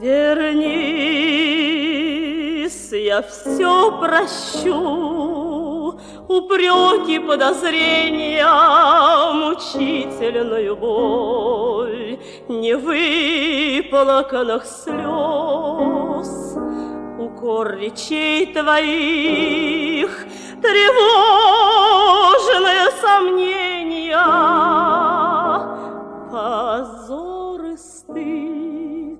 Вернись, я все прощу, упреки, подозрения, мучительную боль, невыплаканных слез, укор речей твоих, тревожные сомнения, позор и стыд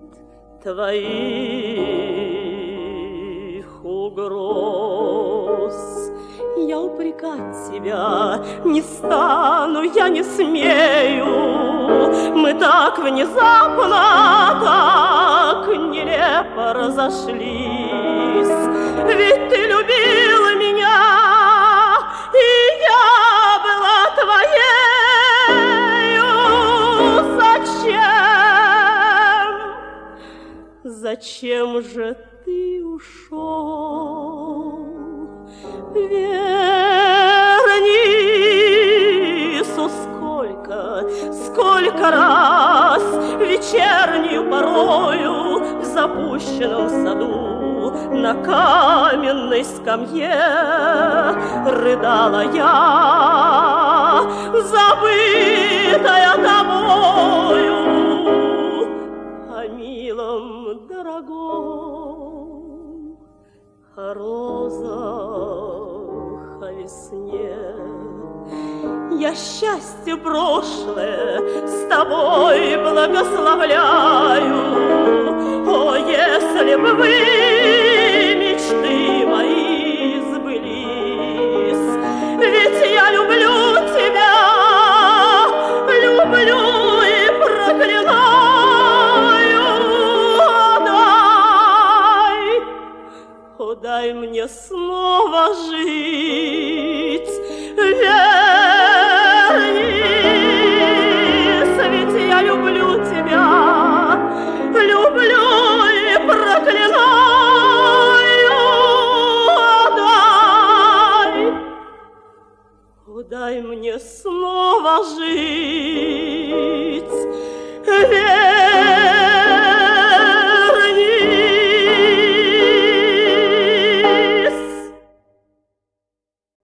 твоих угроз. Я упрекать тебя не стану, я не смею. Мы так внезапно, так нелепо разошлись. Ведь ты любила меня, и я была твоею. Зачем же ты ушел? Вернись, сколько раз вечернюю порою в запущенном саду на каменной скамье рыдала я, забытая тобою, о милом, дорогом, о розах, о весне. Я счастье прошлое с тобой благословляю. О, если бы вы, мечты мои, сбылись, ведь я люблю тебя, люблю и проклинаю. Дай мне снова жить, вернись, ведь я люблю тебя, люблю и проклинаю. Дай мне снова жить, вернись.